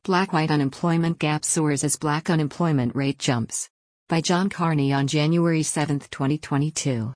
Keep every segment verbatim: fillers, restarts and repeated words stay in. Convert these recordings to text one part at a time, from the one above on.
Black-white unemployment gap soars as black unemployment rate jumps. By John Carney on January seventh, twenty twenty-two.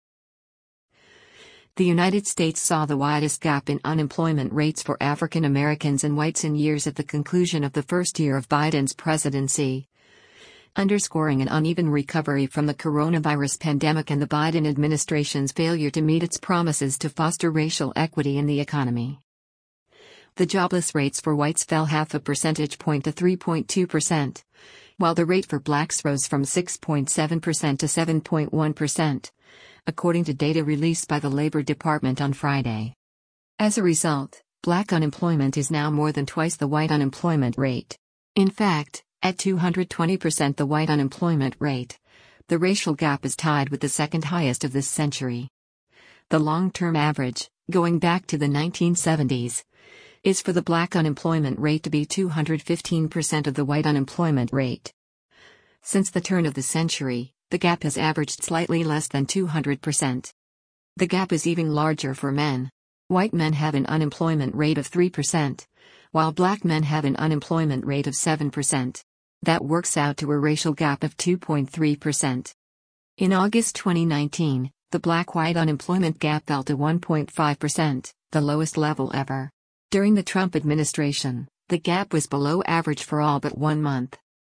The United States saw the widest gap in unemployment rates for African Americans and whites in years at the conclusion of the first year of Biden's presidency, underscoring an uneven recovery from the coronavirus pandemic and the Biden administration's failure to meet its promises to foster racial equity in the economy. The jobless rates for whites fell half a percentage point to three point two percent, while the rate for blacks rose from six point seven percent to seven point one percent, according to data released by the Labor Department on Friday. As a result, black unemployment is now more than twice the white unemployment rate. In fact, at two hundred twenty percent the white unemployment rate, the racial gap is tied with the second highest of this century. The long-term average, going back to the nineteen seventies, is for the black unemployment rate to be two hundred fifteen percent of the white unemployment rate. Since the turn of the century, the gap has averaged slightly less than two hundred percent. The gap is even larger for men. White men have an unemployment rate of three percent, while black men have an unemployment rate of seven percent. That works out to a racial gap of two point three percent. In August twenty nineteen, the black-white unemployment gap fell to one point five percent, the lowest level ever. During the Trump administration, the gap was below average for all but one month.